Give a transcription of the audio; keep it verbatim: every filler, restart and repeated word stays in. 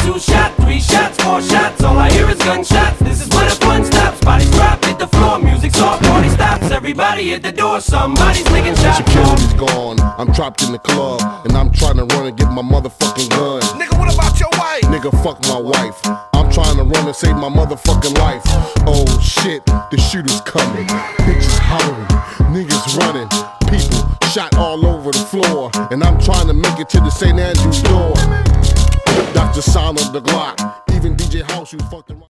two shot, three shots, four shots. All I hear is gunshots. This is where the fun stops. Bodies drop, hit the floor, music's off, party stops. Everybody at the door, somebody's licking shots. Security's gone, I'm trapped in the club, and I'm trying to run and get my motherfucking gun. Nigga, what about your wife? Nigga, fuck my wife. I'm trying to run and save my motherfucking life. Oh shit, the shooter's coming. Bitches hollering, niggas running, people shot all over the floor, and I'm trying to make it to the Saint Andrew's door. That's the sound of the Glock. Even D J House, you fucking